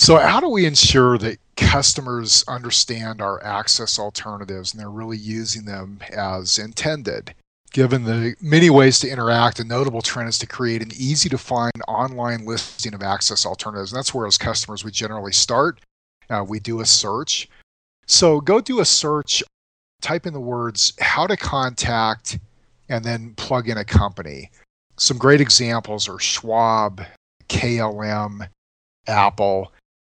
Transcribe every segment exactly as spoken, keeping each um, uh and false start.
So how do we ensure that customers understand our access alternatives and they're really using them as intended? Given the many ways to interact, a notable trend is to create an easy to find online listing of access alternatives. And that's where, as customers, we generally start. Uh, we do a search. So go do a search, type in the words how to contact, and then plug in a company. Some great examples are Schwab, K L M, Apple.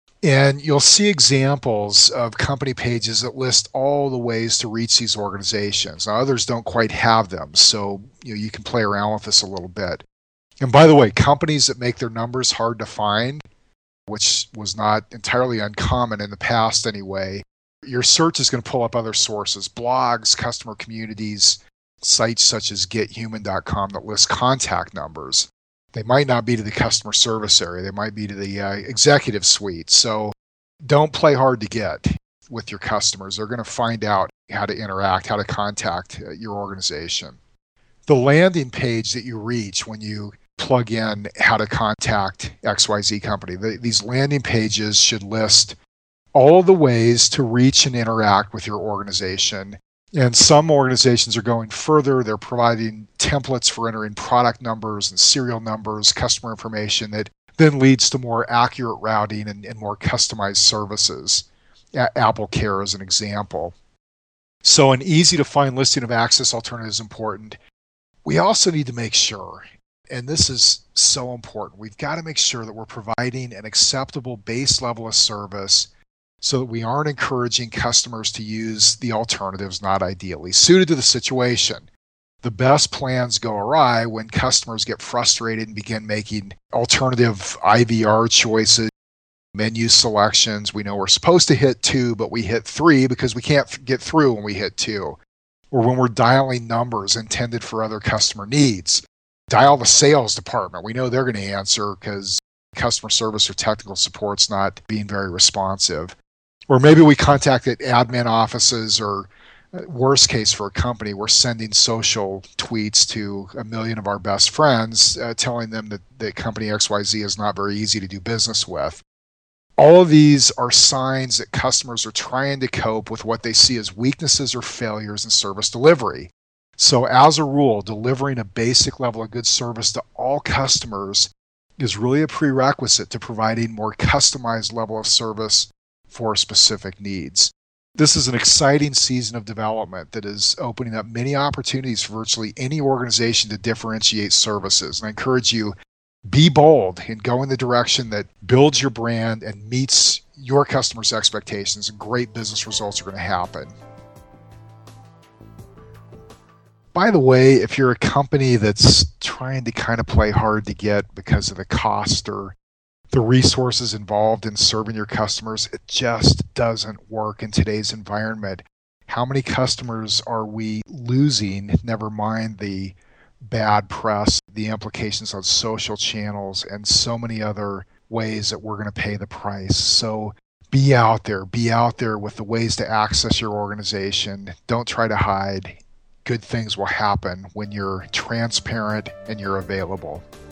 And you'll see examples of company pages that list all the ways to reach these organizations. Now, others don't quite have them, so you know, you can play around with this a little bit. And by the way, companies that make their numbers hard to find, which was not entirely uncommon in the past anyway, your search is going to pull up other sources, blogs, customer communities, sites such as get human dot com that list contact numbers. They might not be to the customer service area. They might be to the uh, executive suite. So don't play hard to get with your customers. They're going to find out how to interact, how to contact uh, your organization. The landing page that you reach when you plug in how to contact X Y Z company, the, these landing pages should list all the ways to reach and interact with your organization. And some organizations are going further. They're providing templates for entering product numbers and serial numbers, customer information that then leads to more accurate routing and, and more customized services. A- Apple Care is an example. So an easy to find listing of access alternatives is important. We also need to make sure, and this is so important, we've got to make sure that we're providing an acceptable base level of service so that we aren't encouraging customers to use the alternatives not ideally suited to the situation. The best plans go awry when customers get frustrated and begin making alternative I V R choices, menu selections. We know we're supposed to hit two, but we hit three because we can't get through when we hit two. Or when we're dialing numbers intended for other customer needs. Dial the sales department. We know they're going to answer because customer service or technical support's not being very responsive. Or maybe we contacted admin offices, or worst case for a company, we're sending social tweets to a million of our best friends uh, telling them that, that company X Y Z is not very easy to do business with. All of these are signs that customers are trying to cope with what they see as weaknesses or failures in service delivery. So as a rule, delivering a basic level of good service to all customers is really a prerequisite to providing more customized level of service for specific needs. This is an exciting season of development that is opening up many opportunities for virtually any organization to differentiate services. And I encourage you, be bold and go in the direction that builds your brand and meets your customers' expectations, and great business results are going to happen. By the way, if you're a company that's trying to kind of play hard to get because of the cost or the resources involved in serving your customers, it just doesn't work in today's environment. How many customers are we losing, never mind the bad press, the implications on social channels, and so many other ways that we're going to pay the price. So be out there, be out there with the ways to access your organization. Don't try to hide. Good things will happen when you're transparent and you're available.